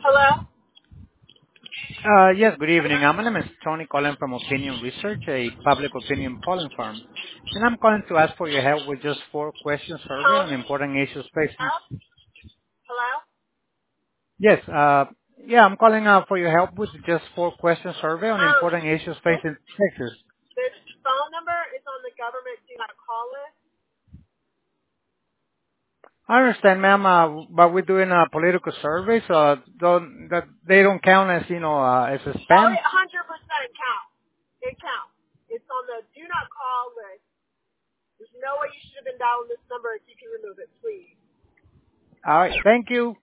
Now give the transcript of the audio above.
Hello? Yes, good evening. My name is Tony calling from Opinion Research, a public opinion polling firm. And I'm calling to ask for your help with just 4 question survey on Tony? important issues facing. Hello? Hello? Yes, yeah, I'm calling for your help with just 4 question survey on Um, important issues this, facing Texas. this phone number is on the government do not call list. I understand, ma'am, but we're doing a political survey, so that they don't count as, as a Oh, spam. it 100% counts. It counts. It's on the do not call list. There's no way you should have been dialing this number if you can remove it, please. All right, thank you.